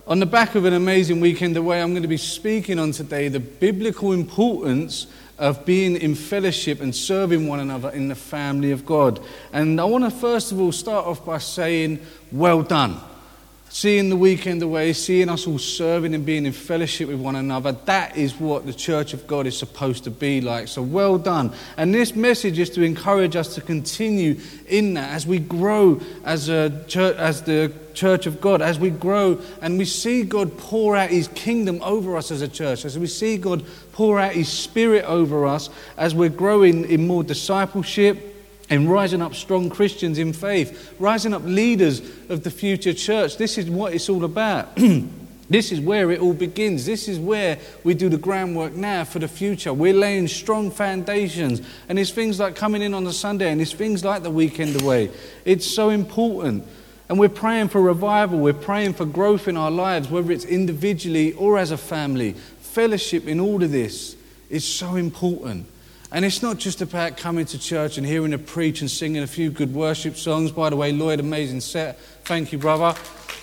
On the back of an amazing weekend away, I'm going to be speaking on today the biblical importance of being in fellowship and serving one another in the family of God. And I want to first of all start off by saying, well done. Seeing the weekend away, seeing us all serving and being in fellowship with one another, that is what the church of God is supposed to be like. So well done. And this message is to encourage us to continue in that as we grow as a church, as the church of God, as we grow and we see God pour out his kingdom over us as a church, as we see God pour out his spirit over us, as we're growing in more discipleship, and rising up strong Christians in faith, rising up leaders of the future church. This is what it's all about. This is where it all begins. This is where we do the groundwork now for the future. We're laying strong foundations. And it's things like coming in on a Sunday, and it's things like the weekend away. It's so important. And we're praying for revival. We're praying for growth in our lives, whether it's individually or as a family. Fellowship in all of this is so important. And it's not just about coming to church and hearing a preach and singing a few good worship songs. By the way, Lloyd, amazing set. Thank you, brother.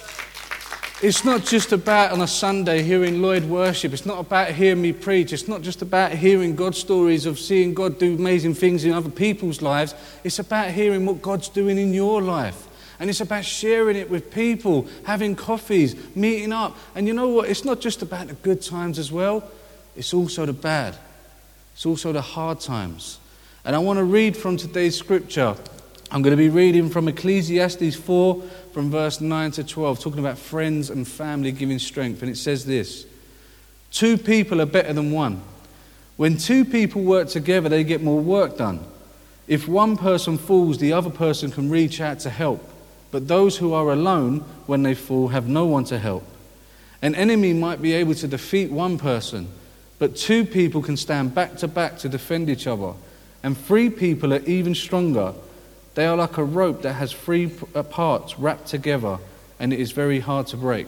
It's not just about on a Sunday hearing Lloyd worship. It's not about hearing me preach. It's not just about hearing God stories of seeing God do amazing things in other people's lives. It's about hearing what God's doing in your life. And it's about sharing it with people, having coffees, meeting up. And you know what? It's not just about the good times as well. It's also the bad. It's also the hard times. And I want to read from today's scripture. I'm going to be reading from Ecclesiastes 4, from verse 9 to 12, talking about friends and family giving strength. And it says this: 2 people are better than one. When 2 people work together, they get more work done. If one person falls, the other person can reach out to help. But those who are alone, when they fall, have no one to help. An enemy might be able to defeat one person, but 2 people can stand back to back to defend each other. And 3 people are even stronger. They are like a rope that has 3 parts wrapped together, and it is very hard to break.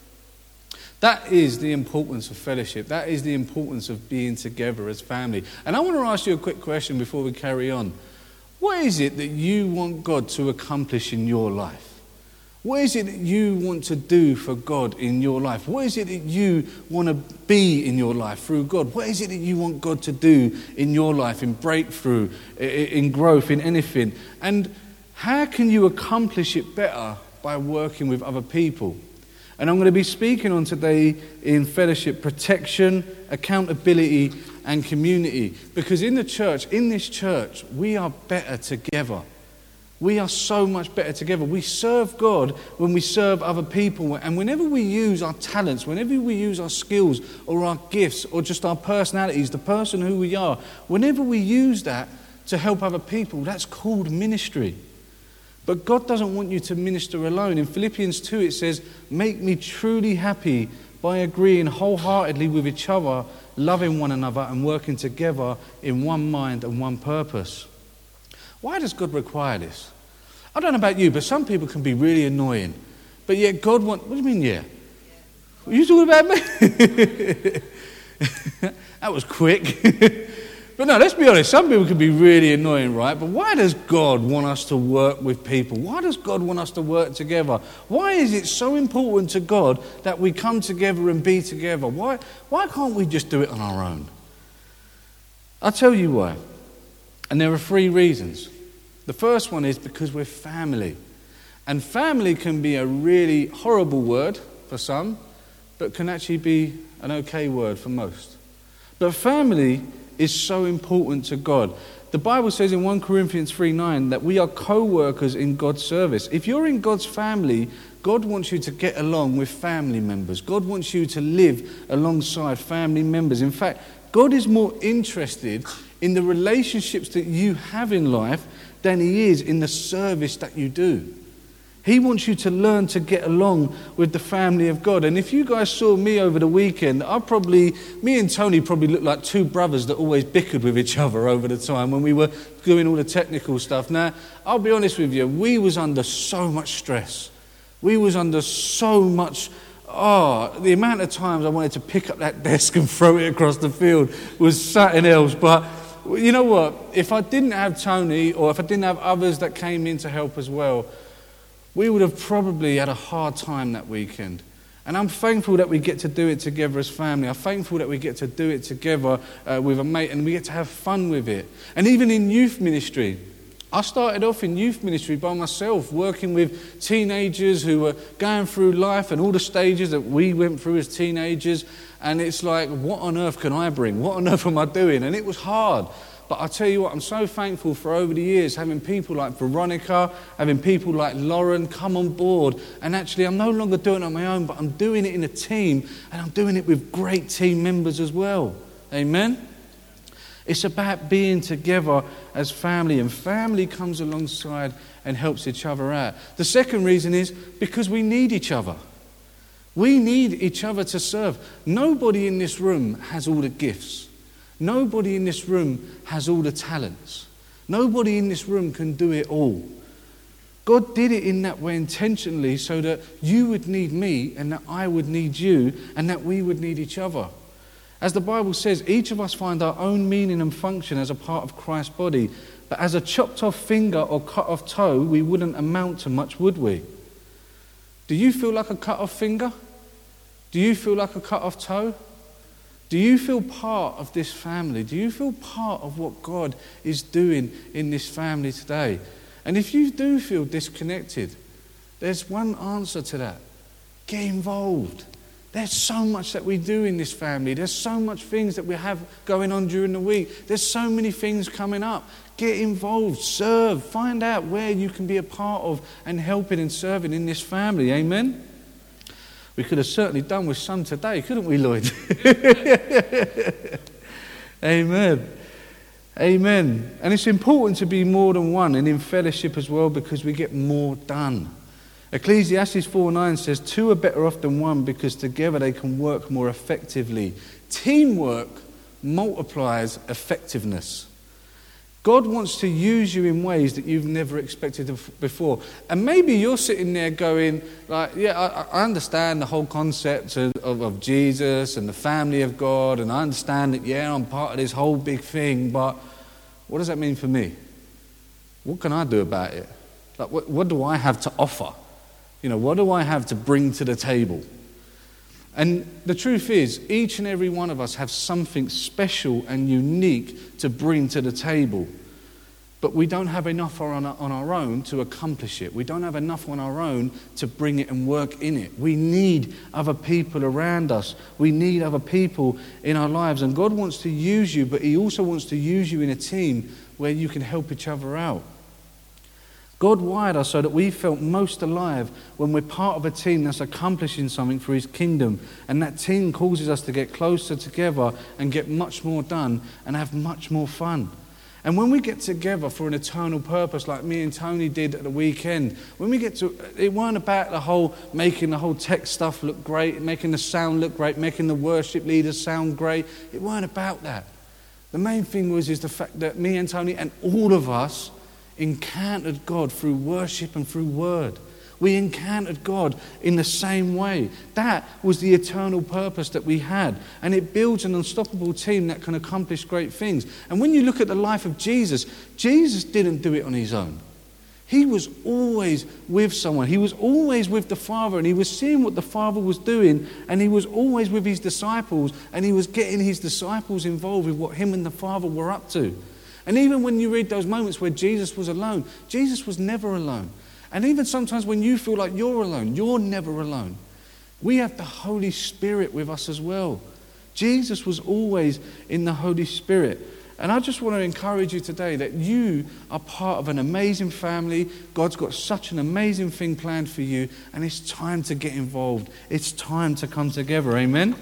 That is the importance of fellowship. That is the importance of being together as family. And I want to ask you a quick question before we carry on. What is it that you want God to accomplish in your life? What is it that you want to do for God in your life? What is it that you want to be in your life through God? What is it that you want God to do in your life, in breakthrough, in growth, in anything? And how can you accomplish it better by working with other people? And I'm going to be speaking on today in fellowship, protection, accountability, and community. Because in the church, in this church, we are better together. We are so much better together. We serve God when we serve other people. And whenever we use our talents, whenever we use our skills or our gifts or just our personalities, the person who we are, whenever we use that to help other people, that's called ministry. But God doesn't want you to minister alone. In Philippians 2 it says, "Make me truly happy by agreeing wholeheartedly with each other, loving one another and working together in one mind and one purpose." Why does God require this? I don't know about you, but some people can be really annoying. But yet God wants... What do you mean, yeah? Are you talking about me? That was quick. But no, let's be honest. Some people can be really annoying, right? But why does God want us to work with people? Why does God want us to work together? Why is it so important to God that we come together and be together? Why can't we just do it on our own? I'll tell you why. And there are 3 reasons. The first one is because we're family. And family can be a really horrible word for some, but can actually be an okay word for most. But family is so important to God. The Bible says in 1 Corinthians 3:9 that we are co-workers in God's service. If you're in God's family, God wants you to get along with family members. God wants you to live alongside family members. In fact, God is more interested in the relationships that you have in life than he is in the service that you do. He wants you to learn to get along with the family of God. And if you guys saw me over the weekend, me and Tony probably looked like 2 brothers that always bickered with each other over the time when we were doing all the technical stuff. Now, I'll be honest with you, we was under so much stress. We was under so much... the amount of times I wanted to pick up that desk and throw it across the field was something else. But you know what? If I didn't have Tony, or if I didn't have others that came in to help as well, we would have probably had a hard time that weekend. And I'm thankful that we get to do it together as family. I'm thankful that we get to do it together with a mate, and we get to have fun with it. And even in youth ministry, I started off in youth ministry by myself, working with teenagers who were going through life and all the stages that we went through as teenagers. And it's like, what on earth can I bring? What on earth am I doing? And it was hard. But I tell you what, I'm so thankful for over the years having people like Veronica, having people like Lauren come on board. And actually, I'm no longer doing it on my own, but I'm doing it in a team, and I'm doing it with great team members as well. Amen? It's about being together as family, and family comes alongside and helps each other out. The second reason is because we need each other. We need each other to serve. Nobody in this room has all the gifts. Nobody in this room has all the talents. Nobody in this room can do it all. God did it in that way intentionally so that you would need me and that I would need you and that we would need each other. As the Bible says, each of us find our own meaning and function as a part of Christ's body. But as a chopped off finger or cut off toe, we wouldn't amount to much, would we? Do you feel like a cut off finger? Do you feel like a cut off toe? Do you feel part of this family? Do you feel part of what God is doing in this family today? And if you do feel disconnected, there's one answer to that. Get involved. There's so much that we do in this family. There's so much things that we have going on during the week. There's so many things coming up. Get involved, serve, find out where you can be a part of and helping and serving in this family. Amen? We could have certainly done with some today, couldn't we, Lloyd? Amen. Amen. And it's important to be more than one and in fellowship as well, because we get more done. Ecclesiastes 4:9 says, 2 are better off than one because together they can work more effectively. Teamwork multiplies effectiveness. God wants to use you in ways that you've never expected before. And maybe you're sitting there going, like, yeah, I understand the whole concept of Jesus and the family of God, and I understand that, yeah, I'm part of this whole big thing, but what does that mean for me? What can I do about it? Like, what do I have to offer? You know, what do I have to bring to the table? And the truth is, each and every one of us have something special and unique to bring to the table. But we don't have enough on our own to accomplish it. We don't have enough on our own to bring it and work in it. We need other people around us. We need other people in our lives. And God wants to use you, but He also wants to use you in a team where you can help each other out. God wired us so that we felt most alive when we're part of a team that's accomplishing something for His kingdom. And that team causes us to get closer together and get much more done and have much more fun. And when we get together for an eternal purpose, like me and Tony did at the weekend, when we get to, it weren't about making the whole tech stuff look great, making the sound look great, making the worship leaders sound great. It weren't about that. The main thing was the fact that me and Tony and all of us encountered God through worship and through word. We encountered God in the same way. That was the eternal purpose that we had. And it builds an unstoppable team that can accomplish great things. And when you look at the life of Jesus, Jesus didn't do it on His own. He was always with someone. He was always with the Father, and He was seeing what the Father was doing, and He was always with His disciples, and He was getting His disciples involved with what Him and the Father were up to. And even when you read those moments where Jesus was alone, Jesus was never alone. And even sometimes when you feel like you're alone, you're never alone. We have the Holy Spirit with us as well. Jesus was always in the Holy Spirit. And I just want to encourage you today that you are part of an amazing family. God's got such an amazing thing planned for you, and it's time to get involved. It's time to come together. Amen?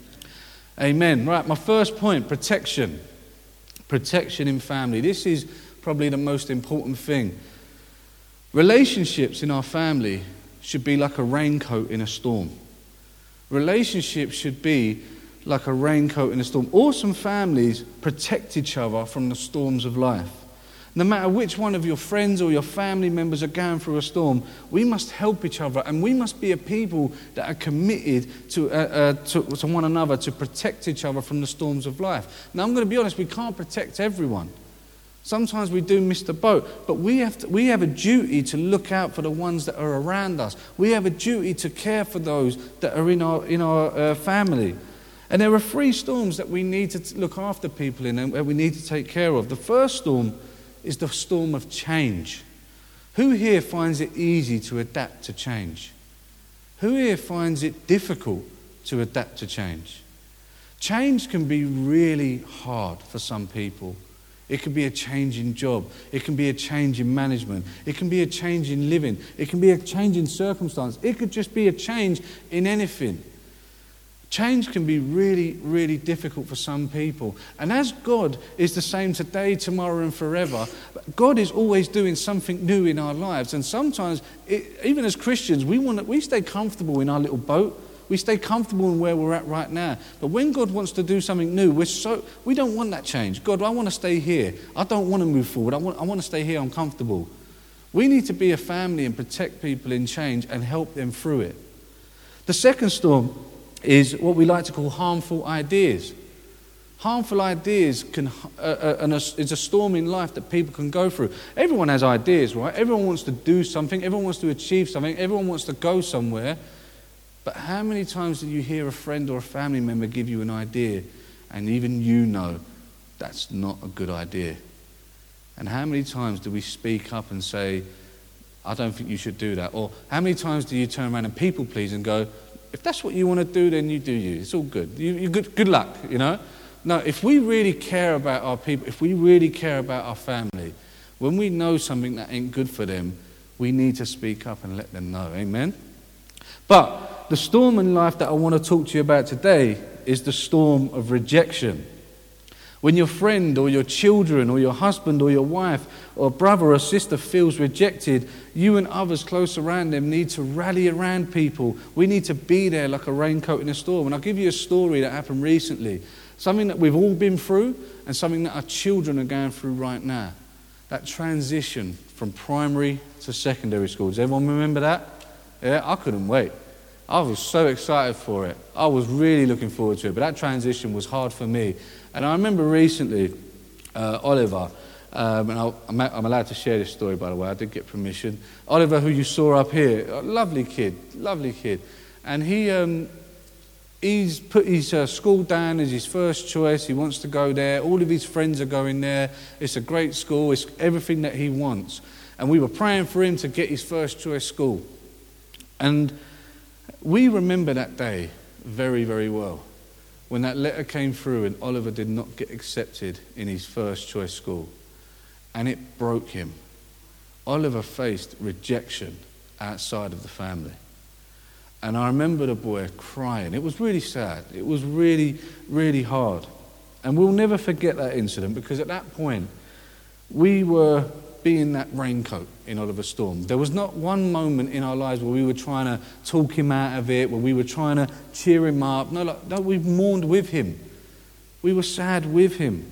Amen. Right, my first point, protection. Protection in family. This is probably the most important thing. Relationships in our family should be like a raincoat in a storm. Relationships should be like a raincoat in a storm. Awesome families protect each other from the storms of life. No matter which one of your friends or your family members are going through a storm, we must help each other, and we must be a people that are committed to one another to protect each other from the storms of life. Now, I'm going to be honest, we can't protect everyone. Sometimes we do miss the boat, but we have a duty to look out for the ones that are around us. We have a duty to care for those that are in our family. And there are 3 storms that we need to look after people in and we need to take care of. The first storm is the storm of change. Who here finds it easy to adapt to change? Who here finds it difficult to adapt to change? Change can be really hard for some people. It can be a change in job. It can be a change in management. It can be a change in living. It can be a change in circumstance. It could just be a change in anything. Change can be really, really difficult for some people. And as God is the same today, tomorrow and forever, God is always doing something new in our lives. And sometimes, even as Christians, we stay comfortable in our little boat. We stay comfortable in where we're at right now. But when God wants to do something new, we don't want that change. God, I want to stay here. I don't want to move forward. I want to stay here. I'm comfortable. We need to be a family and protect people in change and help them through it. The second storm is what we like to call harmful ideas. Harmful ideas is a storm in life that people can go through. Everyone has ideas, right? Everyone wants to do something. Everyone wants to achieve something. Everyone wants to go somewhere. But how many times do you hear a friend or a family member give you an idea and even you know that's not a good idea? And how many times do we speak up and say, I don't think you should do that? Or how many times do you turn around and people please and go, if that's what you want to do, then you do you. It's all good. You good luck, you know? No, if we really care about our people, if we really care about our family, when we know something that ain't good for them, we need to speak up and let them know. Amen? But the storm in life that I want to talk to you about today is the storm of rejection. When your friend or your children or your husband or your wife or brother or sister feels rejected, you and others close around them need to rally around people. We need to be there like a raincoat in a storm. And I'll give you a story that happened recently. Something that we've all been through and something that our children are going through right now. That transition from primary to secondary school. Does everyone remember that? Yeah, I couldn't wait. I was so excited for it. I was really looking forward to it. But that transition was hard for me. And I remember recently, Oliver, and I'm allowed to share this story, by the way. I did get permission. Oliver, who you saw up here, a lovely kid. And he's put his school down as his first choice. He wants to go there. All of his friends are going there. It's a great school. It's everything that he wants. And we were praying for him to get his first choice school. And we remember that day very, very well, when that letter came through and Oliver did not get accepted in his first choice school. And it broke him. Oliver faced rejection outside of the family. And I remember the boy crying. It was really sad. It was really, really hard. And we'll never forget that incident, because at that point, we were being that raincoat in Oliver's storm. There was not one moment in our lives where we were trying to talk him out of it, where we were trying to cheer him up. No, we mourned with him. We were sad with him.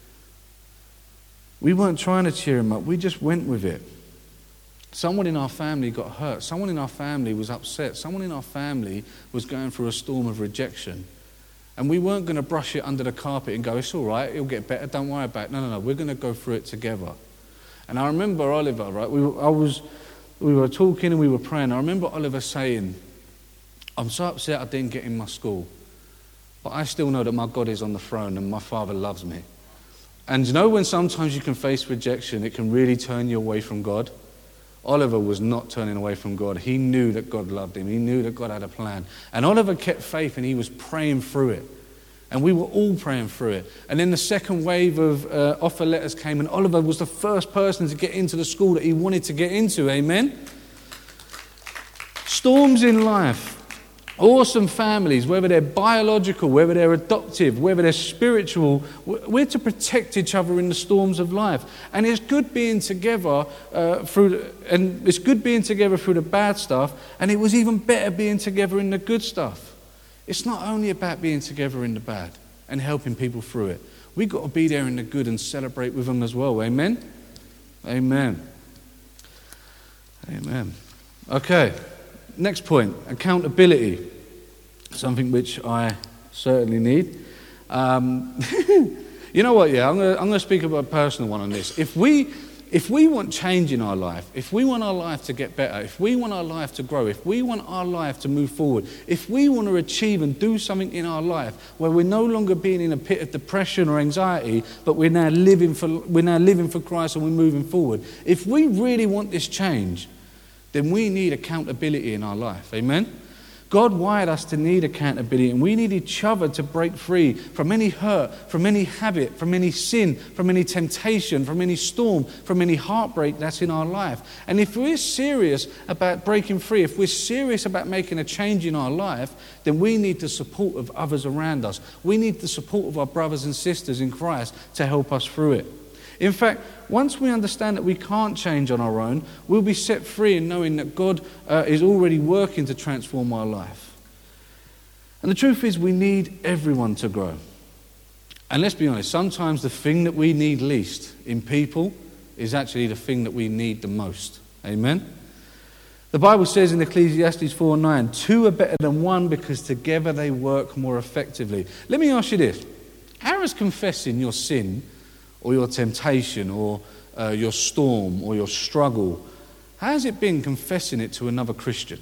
We weren't trying to cheer him up. We just went with it. Someone in our family got hurt. Someone in our family was upset. Someone in our family was going through a storm of rejection. And we weren't going to brush it under the carpet and go, it's all right, it'll get better, don't worry about it. No, we're going to go through it together. And I remember Oliver, right, we were talking and we were praying. I remember Oliver saying, I'm so upset I didn't get in my school, but I still know that my God is on the throne and my Father loves me. And you know, when sometimes you can face rejection, it can really turn you away from God. Oliver was not turning away from God. He knew that God loved him. He knew that God had a plan. And Oliver kept faith and he was praying through it. And we were all praying through it. And then the second wave of offer letters came, and Oliver was the first person to get into the school that he wanted to get into. Amen? Storms in life. Awesome families, whether they're biological, whether they're adoptive, whether they're spiritual, we're to protect each other in the storms of life. And it's good being together through the bad stuff, and it was even better being together in the good stuff. It's not only about being together in the bad and helping people through it. We've got to be there in the good and celebrate with them as well. Amen? Amen. Amen. Okay, next point, accountability. Something which I certainly need. You know what, yeah, I'm going to speak about a personal one on this. If we want change in our life, if we want our life to get better, if we want our life to grow, if we want our life to move forward, if we want to achieve and do something in our life where we're no longer being in a pit of depression or anxiety, but we're now living for Christ and we're moving forward, if we really want this change, then we need accountability in our life. Amen? God wired us to need accountability, and we need each other to break free from any hurt, from any habit, from any sin, from any temptation, from any storm, from any heartbreak that's in our life. And if we're serious about breaking free, if we're serious about making a change in our life, then we need the support of others around us. We need the support of our brothers and sisters in Christ to help us through it. In fact, once we understand that we can't change on our own, we'll be set free in knowing that God is already working to transform our life. And the truth is, we need everyone to grow. And let's be honest, sometimes the thing that we need least in people is actually the thing that we need the most. Amen? The Bible says in Ecclesiastes 4:9, 2 are better than one because together they work more effectively. Let me ask you this. How is confessing your sin or your temptation, or your storm, or your struggle, how has it been confessing it to another Christian?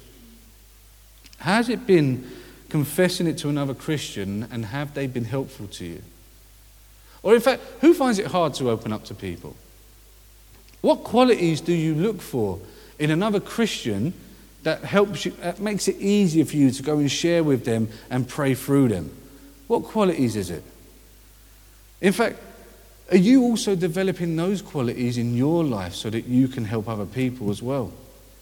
How has it been confessing it to another Christian, and have they been helpful to you? Or in fact, who finds it hard to open up to people? What qualities do you look for in another Christian that helps you, that makes it easier for you to go and share with them and pray through them? What qualities is it? In fact, are you also developing those qualities in your life so that you can help other people as well?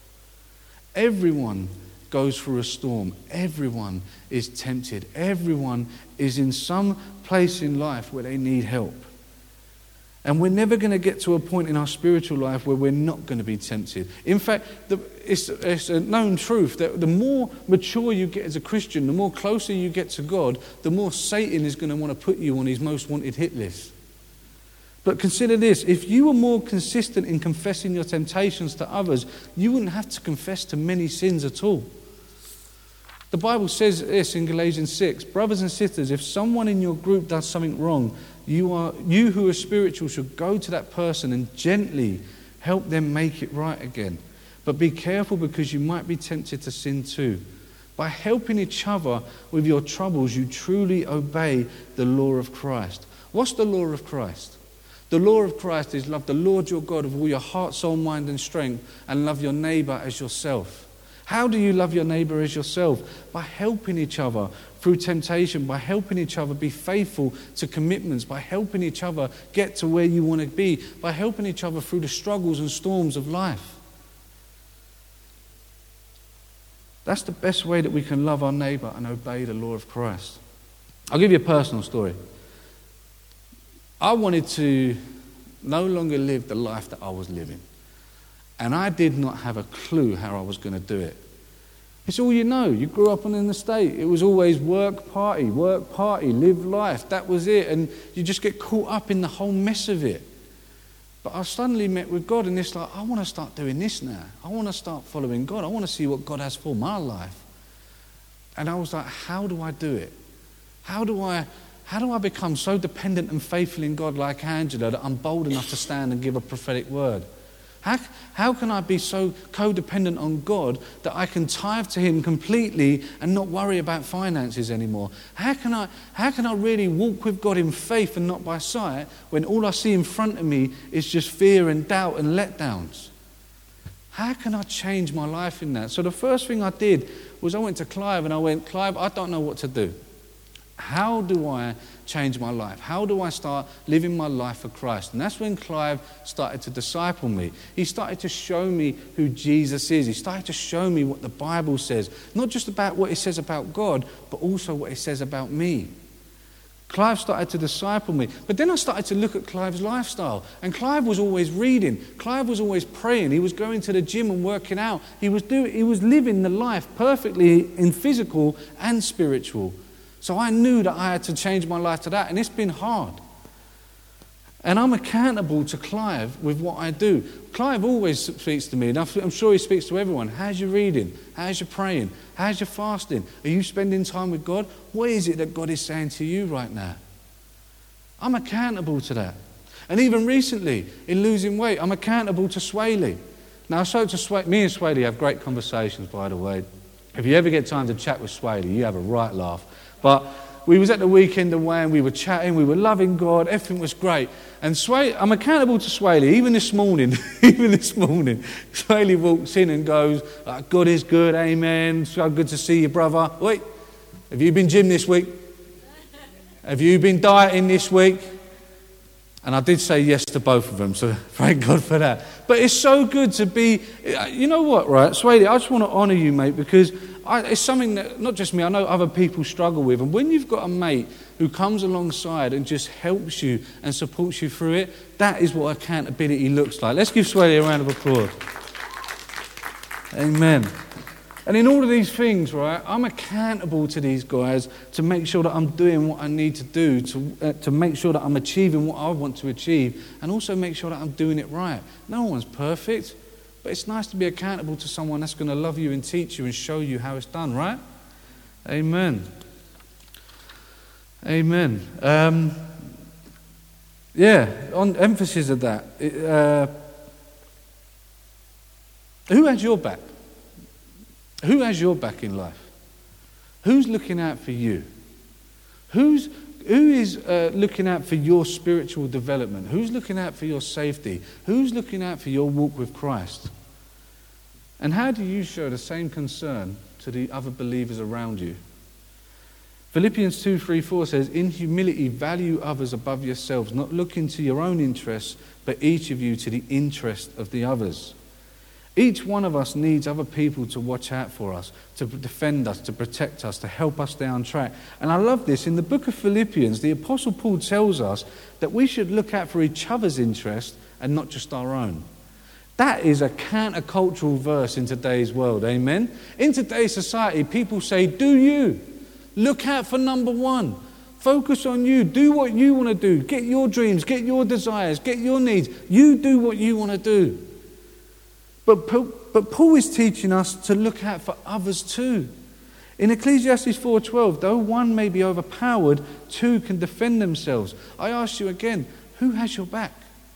Everyone goes through a storm. Everyone is tempted. Everyone is in some place in life where they need help. And we're never going to get to a point in our spiritual life where we're not going to be tempted. In fact, it's a known truth that the more mature you get as a Christian, the more closer you get to God, the more Satan is going to want to put you on his most wanted hit list. But consider this, if you were more consistent in confessing your temptations to others, you wouldn't have to confess to many sins at all. The Bible says this in Galatians 6, brothers and sisters, if someone in your group does something wrong, you who are spiritual should go to that person and gently help them make it right again. But be careful, because you might be tempted to sin too. By helping each other with your troubles, you truly obey the law of Christ. What's the law of Christ? The law of Christ is love the Lord your God with all your heart, soul, mind and strength, and love your neighbour as yourself. How do you love your neighbour as yourself? By helping each other through temptation, by helping each other be faithful to commitments, by helping each other get to where you want to be, by helping each other through the struggles and storms of life. That's the best way that we can love our neighbour and obey the law of Christ. I'll give you a personal story. I wanted to no longer live the life that I was living. And I did not have a clue how I was going to do it. It's all you know. You grew up in the estate. It was always work, party, live life. That was it. And you just get caught up in the whole mess of it. But I suddenly met with God, and it's like, I want to start doing this now. I want to start following God. I want to see what God has for my life. And I was like, how do I do it? How do I become so dependent and faithful in God like Angela that I'm bold enough to stand and give a prophetic word? How can I be so codependent on God that I can tithe to him completely and not worry about finances anymore? How can I really walk with God in faith and not by sight when all I see in front of me is just fear and doubt and letdowns? How can I change my life in that? So the first thing I did was I went to Clive and I went, Clive, I don't know what to do. How do I change my life? How do I start living my life for Christ? And that's when Clive started to disciple me. He started to show me who Jesus is. He started to show me what the Bible says. Not just about what it says about God, but also what it says about me. Clive started to disciple me. But then I started to look at Clive's lifestyle. And Clive was always reading. Clive was always praying. He was going to the gym and working out. He was living the life perfectly in physical and spiritual. So I knew that I had to change my life to that, and it's been hard. And I'm accountable to Clive with what I do. Clive always speaks to me, and I'm sure he speaks to everyone. How's your reading? How's your praying? How's your fasting? Are you spending time with God? What is it that God is saying to you right now? I'm accountable to that. And even recently, in losing weight, I'm accountable to Swaley. Now, I spoke to Swaley. Me and Swaley have great conversations, by the way. If you ever get time to chat with Swaley, you have a right laugh. But we was at the weekend away and we were chatting, we were loving God, everything was great. And Swaley, I'm accountable to Swaley, even this morning, Swaley walks in and goes, God is good, amen, so good to see you, brother. Wait, have you been gym this week? Have you been dieting this week? And I did say yes to both of them, so thank God for that. But it's so good to be, you know what, right, Swaley, I just want to honour you, mate, because it's something that, not just me, I know other people struggle with. And when you've got a mate who comes alongside and just helps you and supports you through it, that is what accountability looks like. Let's give Swaley a round of applause. Amen. And in all of these things, right, I'm accountable to these guys to make sure that I'm doing what I need to do, to make sure that I'm achieving what I want to achieve, and also make sure that I'm doing it right. No one's perfect, but it's nice to be accountable to someone that's going to love you and teach you and show you how it's done, right? Amen. Amen. On emphasis of that, who has your back? Who has your back in life? Who's looking out for you? Who is looking out for your spiritual development? Who's looking out for your safety? Who's looking out for your walk with Christ? And how do you show the same concern to the other believers around you? Philippians 2:3-4 says, in humility value others above yourselves, not looking to your own interests, but each of you to the interest of the others. Each one of us needs other people to watch out for us, to defend us, to protect us, to help us stay on track. And I love this. In the book of Philippians, the Apostle Paul tells us that we should look out for each other's interest and not just our own. That is a countercultural verse in today's world, amen? In today's society, people say, do you. Look out for number one. Focus on you. Do what you want to do. Get your dreams, get your desires, get your needs. You do what you want to do. But Paul is teaching us to look out for others too. In Ecclesiastes 4:12, though one may be overpowered, two can defend themselves. I ask you again, who has your back?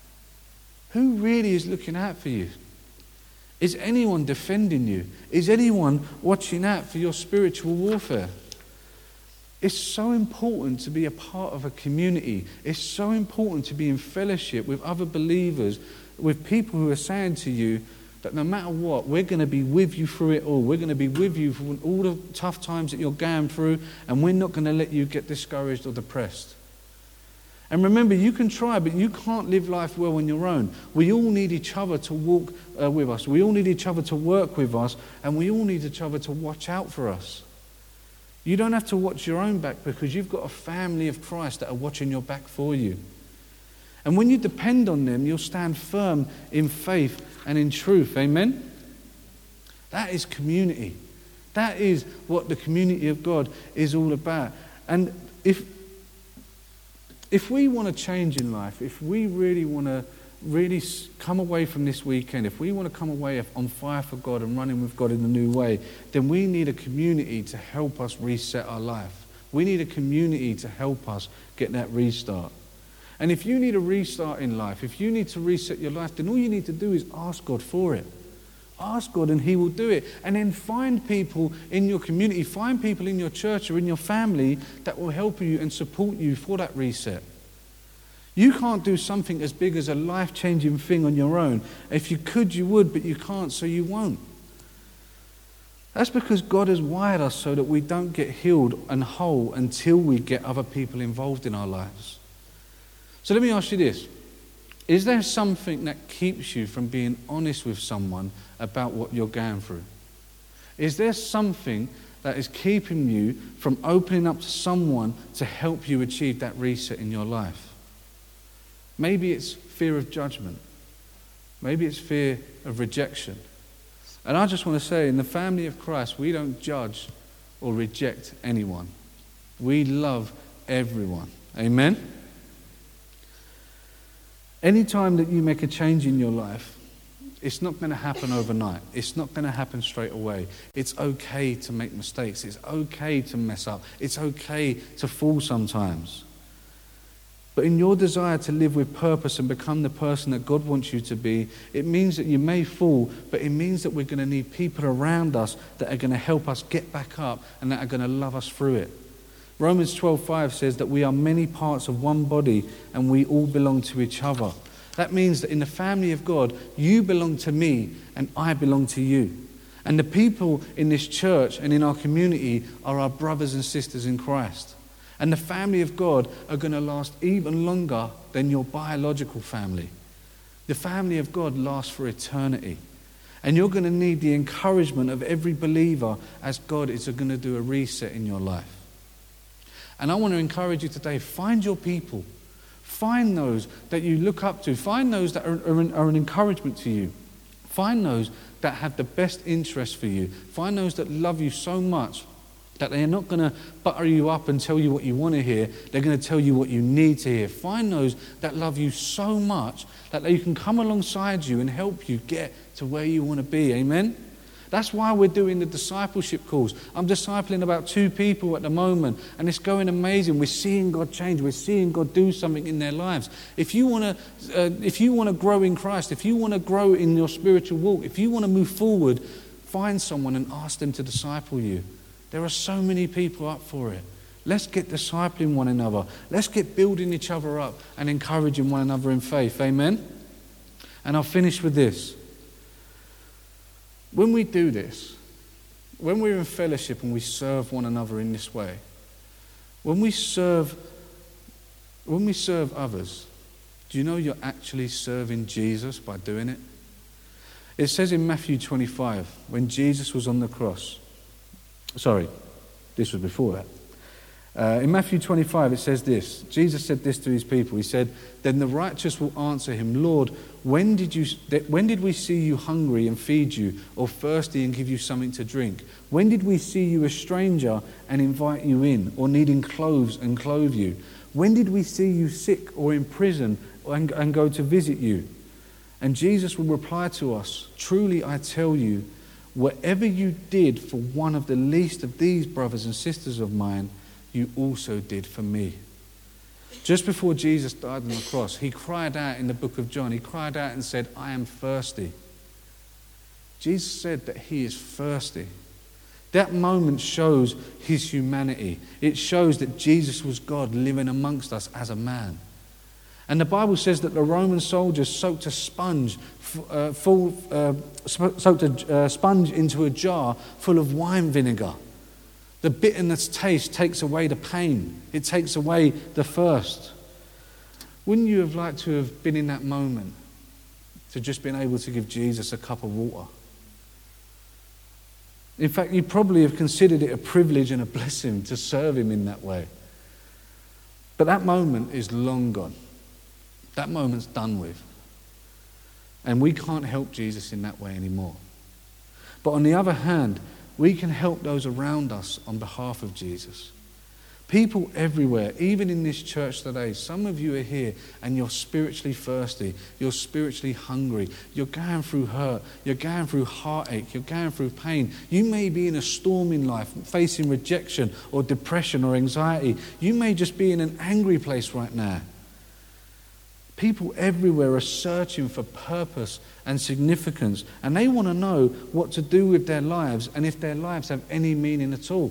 Who really is looking out for you? Is anyone defending you? Is anyone watching out for your spiritual warfare? It's so important to be a part of a community. It's so important to be in fellowship with other believers, with people who are saying to you, that no matter what, we're going to be with you through it all. We're going to be with you for all the tough times that you're going through, and we're not going to let you get discouraged or depressed. And remember, you can try, but you can't live life well on your own. We all need each other to walk with us. We all need each other to work with us, and we all need each other to watch out for us. You don't have to watch your own back because you've got a family of Christ that are watching your back for you. And when you depend on them, you'll stand firm in faith and in truth. Amen? That is community. That is what the community of God is all about. And if we want to change in life, if we really want to come away from this weekend, if we want to come away on fire for God and running with God in a new way, then we need a community to help us reset our life. We need a community to help us get that restart. And if you need a restart in life, if you need to reset your life, then all you need to do is ask God for it. Ask God and He will do it. And then find people in your community, find people in your church or in your family that will help you and support you for that reset. You can't do something as big as a life-changing thing on your own. If you could, you would, but you can't, so you won't. That's because God has wired us so that we don't get healed and whole until we get other people involved in our lives. So let me ask you this. Is there something that keeps you from being honest with someone about what you're going through? Is there something that is keeping you from opening up to someone to help you achieve that reset in your life? Maybe it's fear of judgment. Maybe it's fear of rejection. And I just want to say, in the family of Christ, we don't judge or reject anyone. We love everyone. Amen? Anytime that you make a change in your life, it's not going to happen overnight. It's not going to happen straight away. It's okay to make mistakes. It's okay to mess up. It's okay to fall sometimes. But in your desire to live with purpose and become the person that God wants you to be, it means that you may fall, but it means that we're going to need people around us that are going to help us get back up and that are going to love us through it. Romans 12:5 says that we are many parts of one body and we all belong to each other. That means that in the family of God, you belong to me and I belong to you. And the people in this church and in our community are our brothers and sisters in Christ. And the family of God are going to last even longer than your biological family. The family of God lasts for eternity. And you're going to need the encouragement of every believer as God is going to do a reset in your life. And I want to encourage you today, find your people. Find those that you look up to. Find those that are an encouragement to you. Find those that have the best interest for you. Find those that love you so much that they're not going to butter you up and tell you what you want to hear. They're going to tell you what you need to hear. Find those that love you so much that they can come alongside you and help you get to where you want to be. Amen? That's why we're doing the discipleship calls. I'm discipling about 2 people at the moment, and it's going amazing. We're seeing God change. We're seeing God do something in their lives. If you want to grow in Christ, if you want to grow in your spiritual walk, if you want to move forward, find someone and ask them to disciple you. There are so many people up for it. Let's get discipling one another. Let's get building each other up and encouraging one another in faith. Amen? And I'll finish with this. When we do this, when we're in fellowship and we serve one another in this way, when we serve others, do you know you're actually serving Jesus by doing it? It says in Matthew 25, when Jesus was on the cross, sorry, this was before that. In Matthew 25 it says this. Jesus said this to his people. He said, "Then the righteous will answer him, 'Lord, when did we see you hungry and feed you, or thirsty and give you something to drink? When did we see you a stranger and invite you in, or needing clothes and clothe you? When did we see you sick or in prison and go to visit you?' And Jesus will reply to us, 'Truly I tell you, whatever you did for one of the least of these brothers and sisters of mine, you also did for me.'" Just before Jesus died on the cross, he cried out in the book of John. He cried out and said, "I am thirsty." Jesus said that he is thirsty. That moment shows his humanity. It shows that Jesus was God living amongst us as a man. And the Bible says that the Roman soldiers soaked a sponge into a jar full of wine vinegar. The bitterness taste takes away the pain. It takes away the thirst. Wouldn't you have liked to have been in that moment, to just been able to give Jesus a cup of water? In fact, you probably have considered it a privilege and a blessing to serve him in that way. But that moment is long gone. That moment's done with. And we can't help Jesus in that way anymore. But on the other hand, we can help those around us on behalf of Jesus. People everywhere, even in this church today, some of you are here and you're spiritually thirsty, you're spiritually hungry, you're going through hurt, you're going through heartache, you're going through pain. You may be in a storm in life, facing rejection or depression or anxiety. You may just be in an angry place right now. People everywhere are searching for purpose and significance, and they want to know what to do with their lives and if their lives have any meaning at all.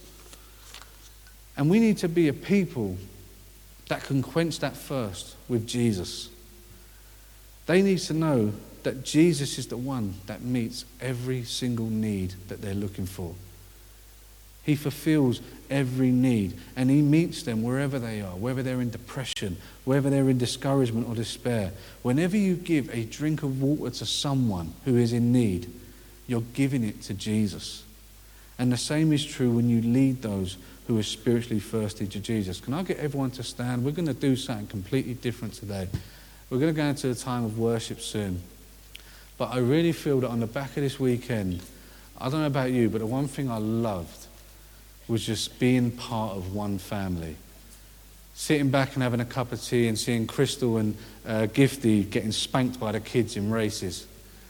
And we need to be a people that can quench that thirst with Jesus. They need to know that Jesus is the one that meets every single need that they're looking for. He fulfills every need, and he meets them wherever they are, whether they're in depression, whether they're in discouragement or despair. Whenever you give a drink of water to someone who is in need, you're giving it to Jesus. And the same is true when you lead those who are spiritually thirsty to Jesus. Can I get everyone to stand? We're going to do something completely different today. We're going to go into a time of worship soon. But I really feel that on the back of this weekend, I don't know about you, but the one thing I loved was just being part of one family. Sitting back and having a cup of tea and seeing Crystal and Gifty getting spanked by the kids in races.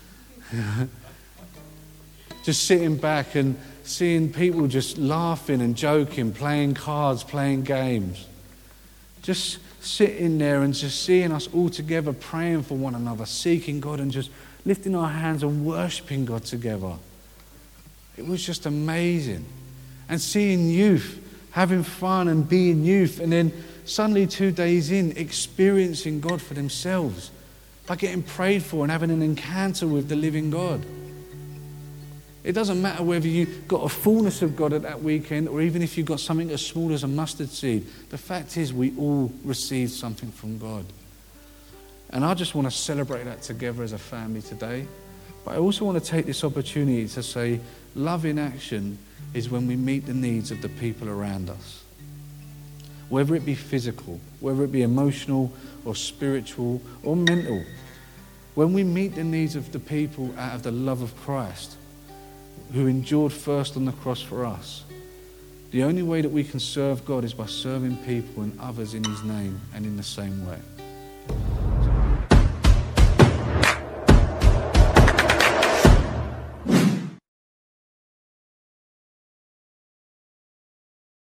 Just sitting back and seeing people just laughing and joking, playing cards, playing games. Just sitting there and just seeing us all together praying for one another, seeking God and just lifting our hands and worshipping God together. It was just amazing. And seeing youth having fun and being youth, and then suddenly 2 days in, experiencing God for themselves by getting prayed for and having an encounter with the living God. It doesn't matter whether you got a fullness of God at that weekend or even if you got something as small as a mustard seed. The fact is we all received something from God. And I just want to celebrate that together as a family today. But I also want to take this opportunity to say love in action is when we meet the needs of the people around us. Whether it be physical, whether it be emotional or spiritual or mental. When we meet the needs of the people out of the love of Christ, who endured first on the cross for us. The only way that we can serve God is by serving people and others in his name and in the same way.